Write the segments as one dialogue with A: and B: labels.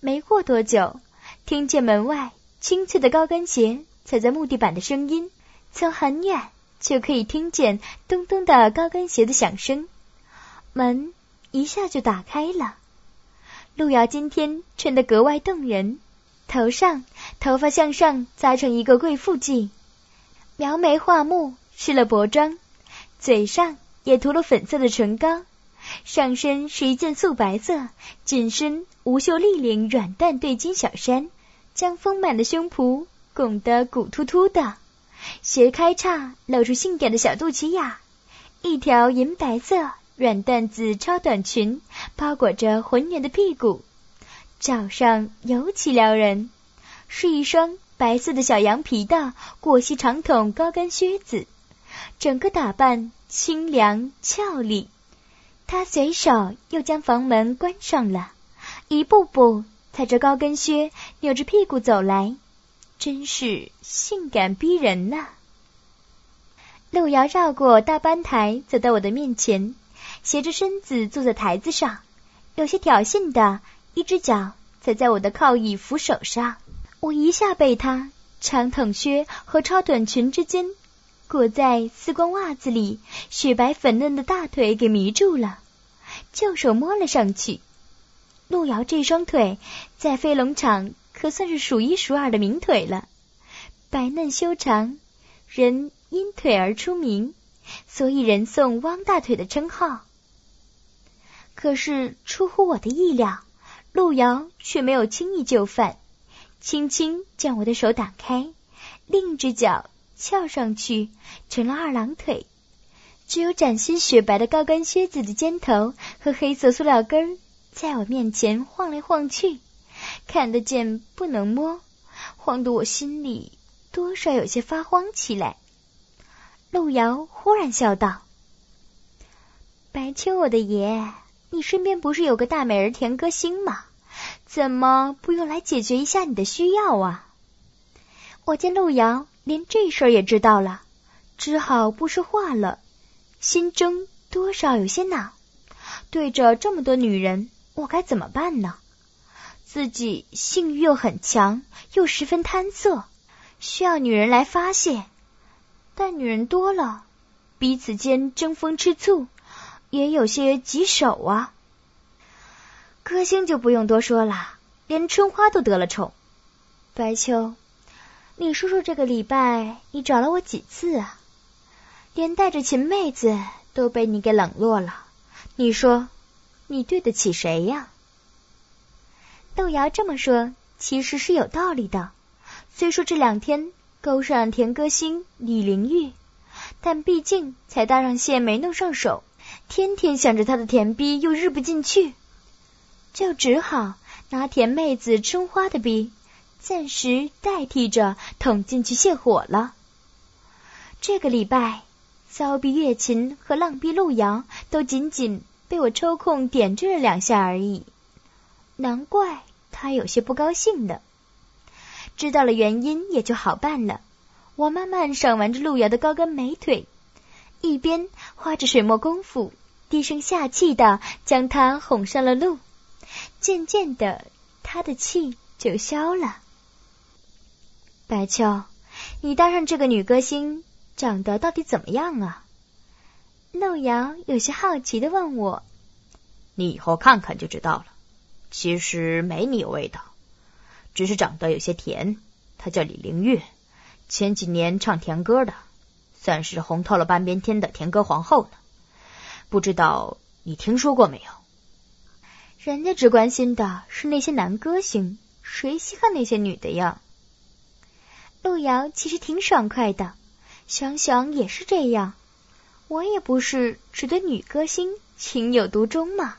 A: 没过多久，听见门外清脆的高跟鞋踩在木地板的声音，从很远就可以听见咚咚的高跟鞋的响声。门一下就打开了。路遥今天穿得格外动人，头发向上扎成一个贵妇髻，描眉画目，施了薄妆，嘴上也涂了粉色的唇膏，上身是一件素白色紧身无袖立领软缎对襟小衫，将丰满的胸脯拱得鼓突突的，斜开叉露出性感的小肚脐眼，一条银白色软缎子超短裙包裹着浑圆的屁股，脚上尤其撩人，是一双白色的小羊皮的过膝长筒高跟靴子，整个打扮清凉俏丽。他随手又将房门关上了，一步步踩着高跟靴扭着屁股走来，真是性感逼人呐。路遥绕过大班台走到我的面前，斜着身子坐在台子上，有些挑衅的一只脚踩在我的靠椅扶手上。我一下被他长筒靴和超短裙之间裹在丝光袜子里雪白粉嫩的大腿给迷住了，就手摸了上去。路遥这双腿在飞龙场可算是数一数二的名腿了，白嫩修长，人因腿而出名，所以人送汪大腿的称号。可是出乎我的意料，路遥却没有轻易就范，轻轻将我的手挡开，另一只脚翘上去成了二郎腿，只有崭新雪白的高跟靴子的尖头和黑色塑料跟在我面前晃来晃去，看得见不能摸，晃得我心里多少有些发慌起来。路遥忽然笑道：白秋我的爷，你身边不是有个大美人田歌星吗？怎么不用来解决一下你的需要啊？我见路遥连这事儿也知道了，只好不说话了，心中多少有些恼。对着这么多女人，我该怎么办呢？自己性欲又很强，又十分贪色，需要女人来发泄，但女人多了，彼此间争风吃醋，也有些棘手啊。歌星就不用多说了，连春花都得了宠。白秋，你说说这个礼拜你找了我几次啊？连带着秦妹子都被你给冷落了，你说你对得起谁呀？路遥这么说其实是有道理的，虽说这2天勾上田歌星李玲玉，但毕竟才搭上线没弄上手，天天想着他的田逼又日不进去，就只好拿田妹子春花的逼暂时代替着捅进去泄火了。这个礼拜骚逼月琴和浪逼路遥都仅仅被我抽空点缀了2下而已，难怪他有些不高兴的。知道了原因也就好办了，我慢慢赏玩着路遥的高跟美腿，一边花着水墨功夫低声下气地将他哄上了路，渐渐的他的气就消了。白秋，你搭上这个女歌星长得到底怎么样啊？路遥有些好奇地问我。
B: 你以后看看就知道了，其实没你有味道，只是长得有些甜。她叫李玲玉，前几年唱甜歌的，算是红透了半边天的甜歌皇后呢。不知道你听说过没有？
A: 人家只关心的是那些男歌星，谁稀罕那些女的呀？路遥其实挺爽快的，想想也是这样，我也不是只对女歌星情有独钟嘛。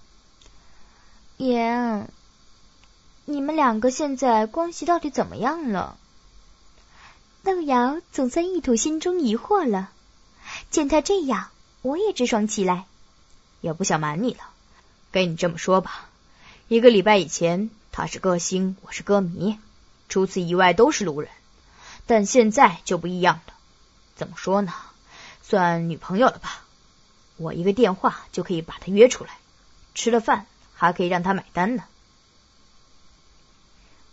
A: 爷，你们2个现在关系到底怎么样了？路遥总算一吐心中疑惑了，见他这样，我也直爽起来。
B: 也不想瞒你了，跟你这么说吧，1个礼拜以前他是歌星，我是歌迷，除此以外都是路人，但现在就不一样了。怎么说呢，算女朋友了吧，我一个电话就可以把他约出来，吃了饭还可以让他买单呢。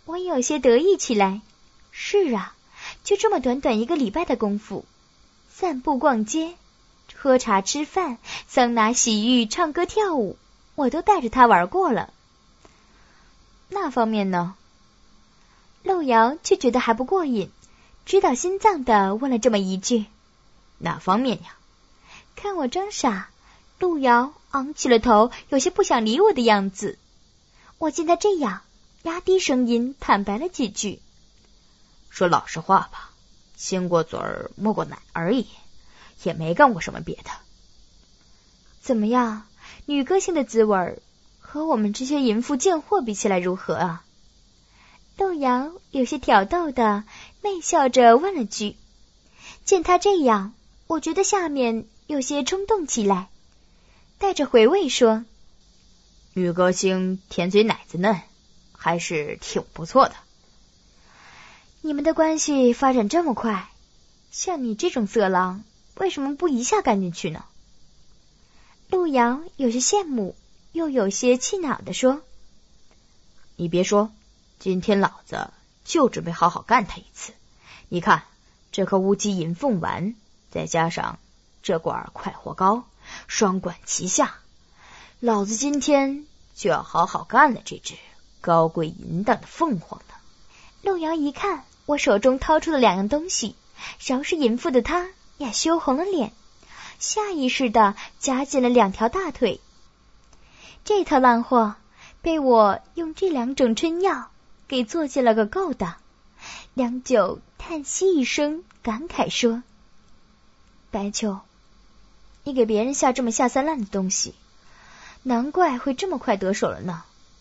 A: 我有些得意起来。是啊，就这么短短1个礼拜的功夫，散步逛街、喝茶吃饭、桑拿洗浴、唱歌跳舞，我都带着他玩过了。
B: 那方面呢？
A: 路遥却觉得还不过瘾，知道心脏的问了这么一句：
B: 哪方面呀？
A: 看我装傻，路遥昂起了头，有些不想理我的样子。我见他这样，压低声音坦白了几句。
B: 说老实话吧，亲过嘴儿摸过奶而已，也没干过什么别的。
A: 怎么样，女歌星的滋味和我们这些淫妇贱货比起来如何啊？路遥有些挑逗的媚笑着问了句。见他这样，我觉得下面有些冲动起来，带着回味说：
B: 女歌星甜嘴奶子嫩，还是挺不错的。
A: 你们的关系发展这么快，像你这种色狼，为什么不一下干进去呢？路遥有些羡慕，又有些气恼地说：
B: 你别说，今天老子就准备好好干他一次。你看这颗乌鸡银凤丸，再加上这罐快活膏，双管齐下，老子今天就要好好干了这只高贵淫荡的凤凰了。
A: 路遥一看我手中掏出了2样东西，饶是淫妇的他也羞红了脸，下意识地夹紧了2条大腿。这套烂货被我用这2种春药给做进了个够的。良久叹息一声，感慨说：白秋，你给别人下这么下三滥的东西，难怪会这么快得手了呢。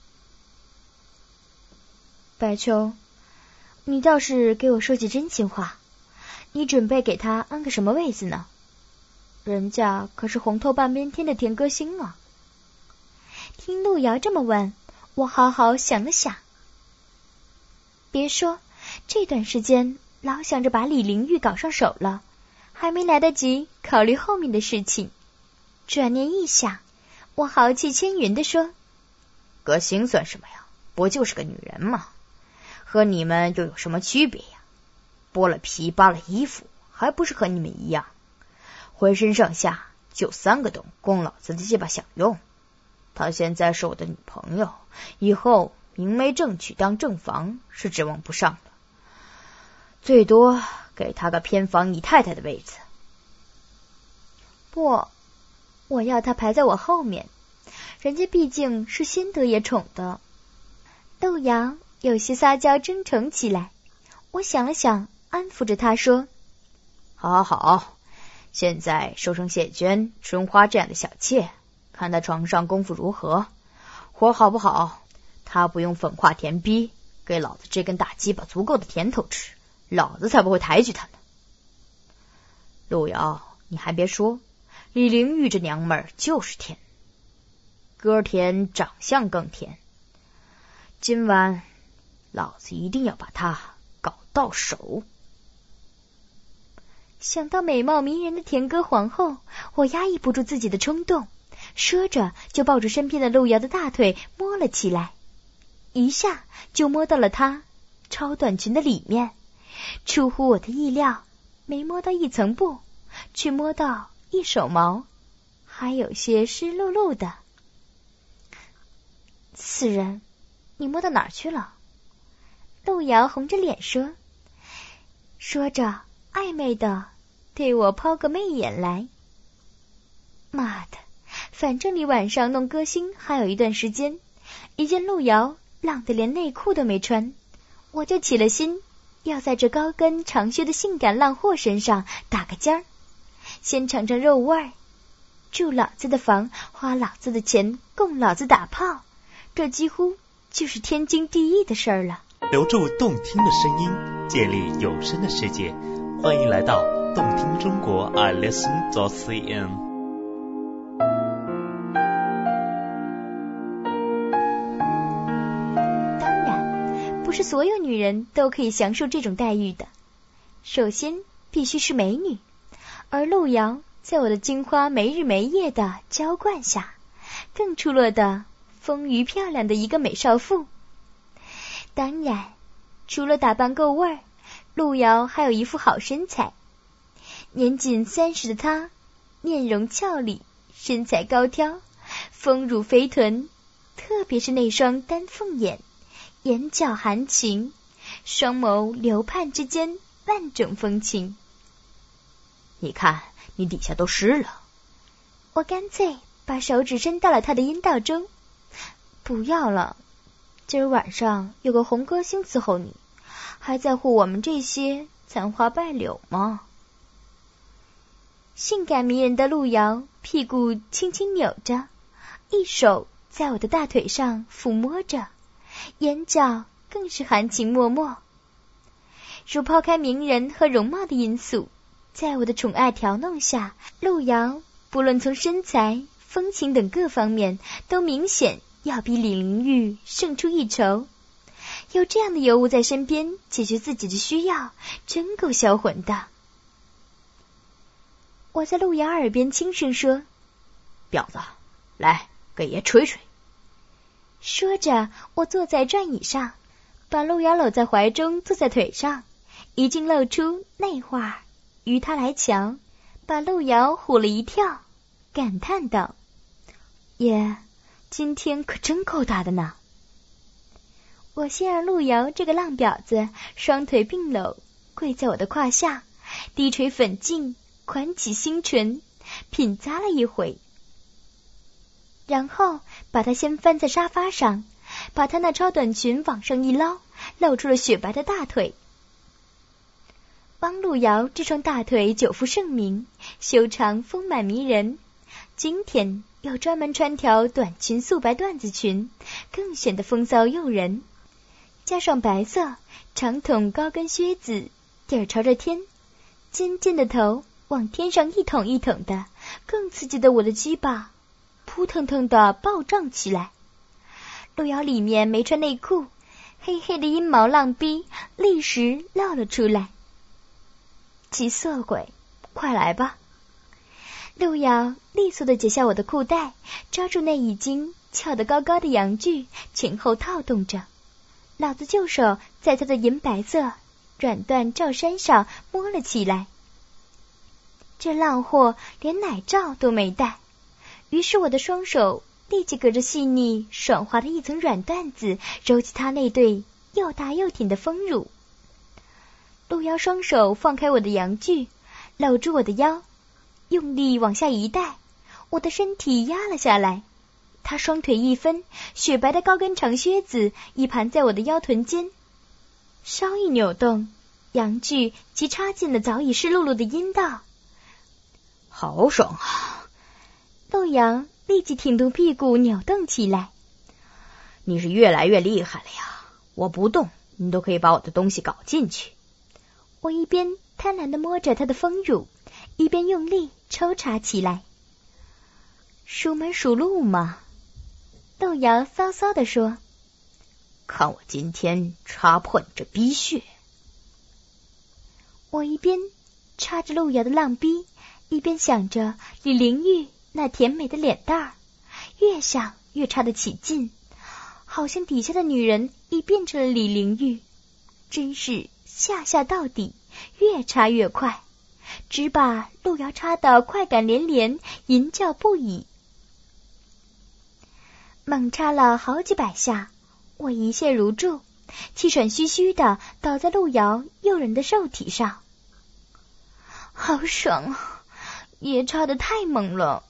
A: 白秋，你倒是给我说句真心话，你准备给他安个什么位子呢？人家可是红透半边天的甜歌星啊。听路遥这么问，我好好想了想。别说，这段时间老想着把李玲玉搞上手了，还没来得及考虑后面的事情。转念一想，我豪气千云地说：
B: 歌星算什么呀？不就是个女人吗？和你们又有什么区别呀？剥了皮扒了衣服，还不是和你们一样？浑身上下就3个洞，供老子的鸡巴享用。她现在是我的女朋友，以后明媒正娶当正房是指望不上了，最多给她个偏房姨太太的位子。
A: 不，我要她排在我后面，人家毕竟是先得爷宠的。路遥有些撒娇争宠起来，我想了想，安抚着他说：
B: 好好好，现在收成谢娟、春花这样的小妾，看她床上功夫如何，活好不好，她不用粉化甜逼，给老子这根大鸡巴足够的甜头吃，老子才不会抬举她呢。路遥，你还别说，李玲玉这娘们儿就是甜，歌甜，长相更甜。今晚老子一定要把她搞到手。
A: 想到美貌迷人的甜歌皇后，我压抑不住自己的冲动，说着就抱住身边的路遥的大腿摸了起来，一下就摸到了她超短裙的里面。出乎我的意料，没摸到一层布，却摸到一手毛，还有些湿漉漉的。死人，你摸到哪儿去了？路遥红着脸说，说着暧昧的对我抛个媚眼来。妈的，反正离晚上弄歌星还有一段时间，一见路遥浪得连内裤都没穿，我就起了心，要在这高跟长靴的性感浪货身上打个尖儿，先尝尝肉味儿，住老子的房，花老子的钱，供老子打炮，这几乎就是天经地义的事儿了。
C: 留住动听的声音，建立有声的世界，欢迎来到动听中国iListen.cn。
A: 当然，不是所有女人都可以享受这种待遇的。首先必须是美女，而路遥在我的金花没日没夜的浇灌下，更出落的丰腴漂亮的一个美少妇。当然除了打扮够味儿，路遥还有一副好身材。年仅30的他，面容俏丽，身材高挑，丰乳肥臀，特别是那双丹凤眼，眼角含情，双眸流盼之间万种风情。
B: 你看，你底下都湿了。
A: 我干脆把手指伸到了他的阴道中。不要了，今儿晚上有个红歌星伺候你，还在乎我们这些残花败柳吗？性感迷人的路遥屁股轻轻扭着，一手在我的大腿上抚摸着，眼角更是含情脉脉。如抛开名人和容貌的因素，在我的宠爱调弄下，路遥不论从身材、风情等各方面都明显要比李玲玉胜出一筹。有这样的尤物在身边解决自己的需要，真够销魂的。我在路遥耳边轻声说：
B: 婊子，来给爷吹吹。
A: 说着，我坐在转椅上，把路遥搂在怀中，坐在腿上，一竟露出那话于他来瞧，把路遥唬了一跳，感叹道：爷，今天可真够大的呢。我先让路遥这个浪婊子双腿并搂，跪在我的胯下，低垂粉颈，款起星唇，品咂了一回，然后把他先翻在沙发上，把他那超短裙往上一捞，露出了雪白的大腿。汪路遥这双大腿久负盛名，修长丰满迷人，今天又专门穿条短裙素白缎子裙，更显得风骚诱人，加上白色长筒高跟靴子，底儿朝着天，尖尖的头往天上一捅一捅的，更刺激的我的鸡巴扑腾腾的暴胀起来。路遥里面没穿内裤，黑黑的阴毛浪逼立时露了出来。急色鬼，快来吧！路遥利索地解下我的裤带，抓住那已经翘得高高的阳具，前后套动着。老子就手在他的银白色软缎罩衫上摸了起来。这浪货连奶罩都没带，于是我的双手立即隔着细腻爽滑的一层软缎子，揉起他那对又大又挺的丰乳。路遥双手放开我的阳具，搂住我的腰，用力往下一带，我的身体压了下来。他双腿一分，雪白的高跟长靴子一盘在我的腰臀间，稍一扭动，阳具即插进了早已湿漉漉的阴道。
B: 好爽啊！
A: 路遥立即挺动屁股扭动起来。
B: 你是越来越厉害了呀，我不动你都可以把我的东西搞进去。
A: 我一边贪婪地摸着他的丰乳，一边用力抽插起来。熟门熟路嘛，路遥骚骚地说，
B: 看我今天插破你这逼穴。
A: 我一边插着路遥的浪逼，一边想着李玲玉那甜美的脸蛋儿，越想越插得起劲，好像底下的女人已变成了李玲玉，真是下下到底，越插越快，只把路遥插得快感连连，淫叫不已。猛插了好几百下，我一泻如注，气喘吁吁地倒在路遥诱人的肉体上。好爽啊，也插得太猛了。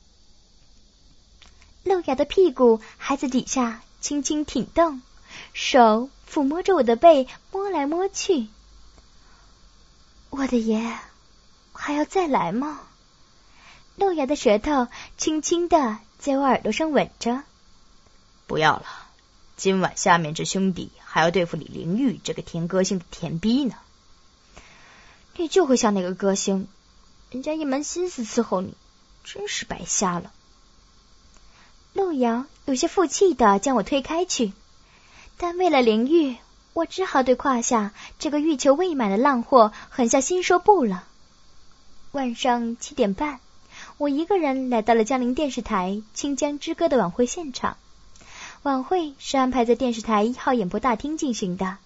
A: 路遥的屁股还在底下轻轻挺动，手抚摸着我的背，摸来摸去。我的爷，还要再来吗？路遥的舌头轻轻地在我耳朵上吻着。
B: 不要了，今晚下面这兄弟还要对付李玲玉这个甜歌星的甜逼呢。
A: 你就会像那个歌星，人家一门心思伺候你，真是白瞎了。路遥有些负气地将我推开去，但为了玲玉，我只好对胯下这个欲求未满的浪货狠下心说不了。晚上7点半，我一个人来到了江陵电视台《清江之歌》的晚会现场。晚会是安排在电视台1号演播大厅进行的，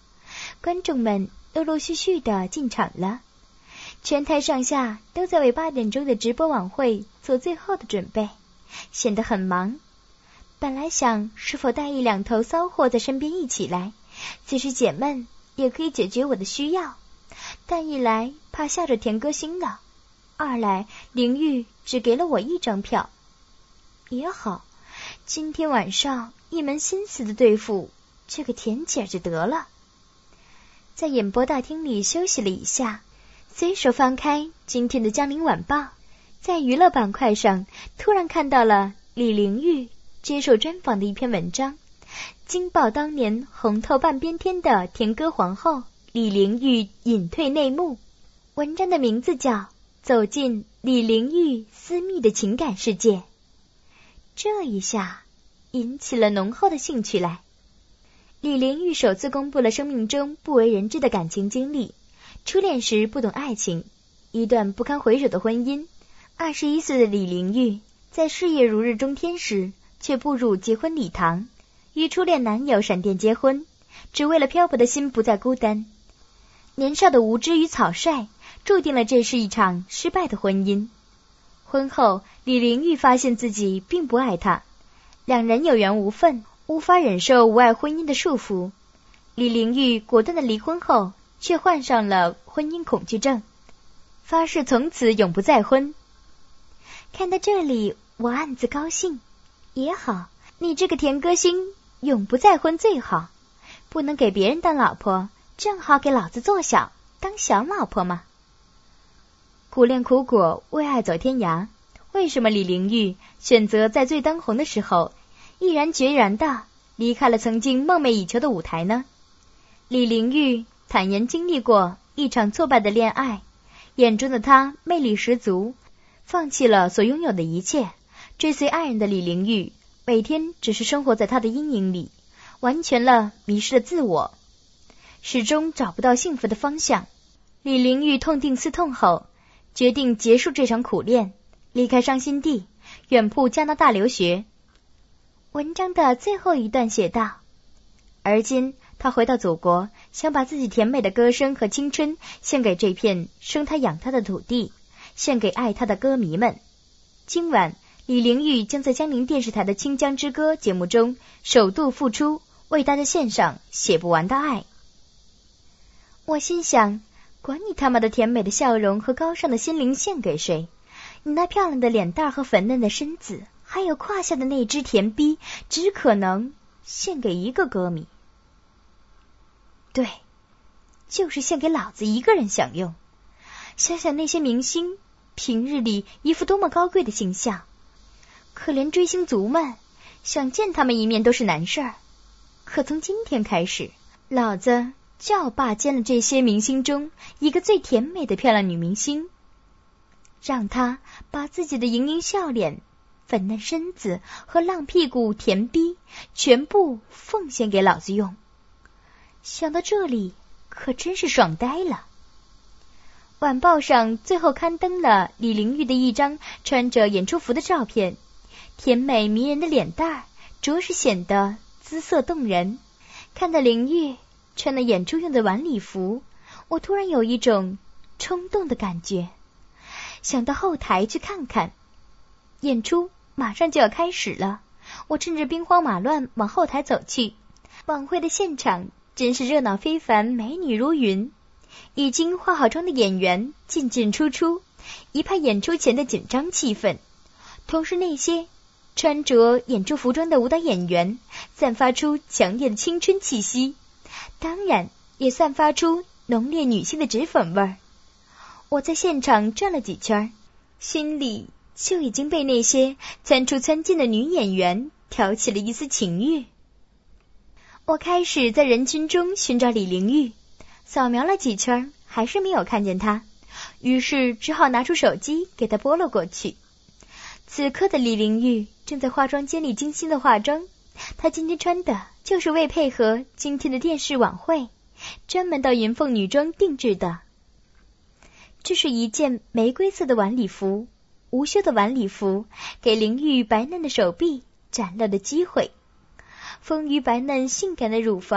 A: 观众们陆陆续续的进场了，全台上下都在为8点钟的直播晚会做最后的准备，显得很忙。本来想是否带1、2头骚货在身边一起来，即使解闷也可以解决我的需要，但一来怕吓着田歌星了，二来林玉只给了我1张票。也好，今天晚上一门心思的对付这个田姐就得了。在演播大厅里休息了一下，随手翻开今天的江陵晚报，在娱乐板块上突然看到了李玲玉接受专访的一篇文章，惊爆当年红透半边天的田歌皇后李玲玉隐退内幕。文章的名字叫《走进李玲玉私密的情感世界》。这一下引起了浓厚的兴趣来。李玲玉首次公布了生命中不为人知的感情经历，初恋时不懂爱情，一段不堪回首的婚姻。21岁的李玲玉在事业如日中天时，却步入结婚礼堂，与初恋男友闪电结婚，只为了漂泊的心不再孤单。年少的无知与草率，注定了这是一场失败的婚姻。婚后，李玲玉发现自己并不爱他，两人有缘无分，无法忍受无爱婚姻的束缚。李玲玉果断的离婚后，却患上了婚姻恐惧症，发誓从此永不再婚。看到这里，我暗自高兴。也好，你这个田歌星永不再婚最好，不能给别人当老婆，正好给老子做小，当小老婆嘛。苦恋苦果，为爱走天涯。为什么李玲玉选择在最当红的时候，毅然决然地离开了曾经梦寐以求的舞台呢？李玲玉坦言经历过一场挫败的恋爱，眼中的她魅力十足，放弃了所拥有的一切，追随爱人的李玲玉每天只是生活在他的阴影里，完全了迷失了自我，始终找不到幸福的方向。李玲玉痛定思痛后，决定结束这场苦恋，离开伤心地，远赴加拿大留学。文章的最后一段写道：而今他回到祖国，想把自己甜美的歌声和青春献给这片生他养他的土地，献给爱他的歌迷们。今晚李玲玉将在江宁电视台的《清江之歌》节目中首度复出，为大家献上写不完的爱。我心想，管你他妈的甜美的笑容和高尚的心灵献给谁，你那漂亮的脸蛋和粉嫩的身子，还有胯下的那只甜逼，只可能献给一个歌迷。对，就是献给老子一个人享用。想想那些明星平日里一副多么高贵的形象，可怜追星族们想见他们一面都是难事儿。可从今天开始，老子就要霸占了这些明星中一个最甜美的漂亮女明星，让她把自己的盈盈笑脸、粉嫩身子和浪屁股甜逼全部奉献给老子用。想到这里，可真是爽呆了。晚报上最后刊登了李玲玉的一张穿着演出服的照片，甜美迷人的脸蛋儿着实显得姿色动人。看到玲玉穿了演出用的晚礼服，我突然有一种冲动的感觉，想到后台去看看。演出马上就要开始了，我趁着兵荒马乱往后台走去。晚会的现场真是热闹非凡，美女如云，已经化好妆的演员进进出出，一派演出前的紧张气氛。同时那些穿着演出服装的舞蹈演员散发出强烈的青春气息，当然也散发出浓烈女性的脂粉味儿。我在现场转了几圈，心里就已经被那些窜出窜进的女演员挑起了一丝情欲。我开始在人群中寻找李玲玉，扫描了几圈还是没有看见她，于是只好拿出手机给她拨了过去。此刻的李玲玉正在化妆间里精心的化妆，她今天穿的就是为配合今天的电视晚会专门到云凤女装定制的。这是一件玫瑰色的晚礼服，无袖的晚礼服给玲玉白嫩的手臂展露的机会，丰腴白嫩性感的乳房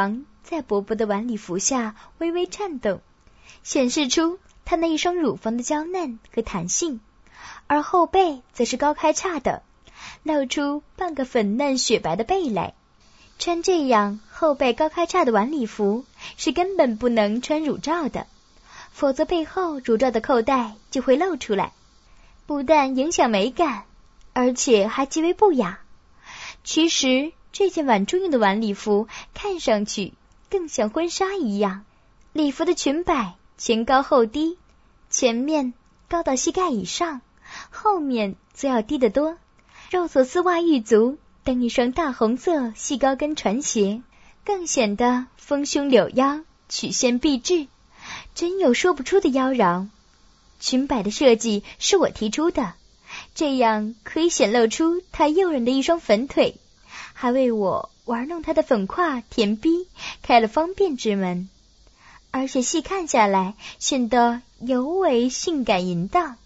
A: 在薄薄的晚礼服下微微颤动，显示出她那一双乳房的娇嫩和弹性，而后背则是高开叉的，露出半个粉嫩雪白的背来。穿这样后背高开叉的晚礼服是根本不能穿乳罩的，否则背后乳罩的扣带就会露出来，不但影响美感，而且还极为不雅。其实这件晚中用的晚礼服看上去更像婚纱一样，礼服的裙摆前高后低，前面高到膝盖以上，后面则要低得多。肉色丝袜玉足蹬一双大红色细高跟船鞋，更显得丰胸柳腰，曲线臂致，真有说不出的妖娆。裙摆的设计是我提出的，这样可以显露出她诱人的一双粉腿，还为我玩弄她的粉胯甜逼开了方便之门，而且细看下来显得尤为性感淫荡。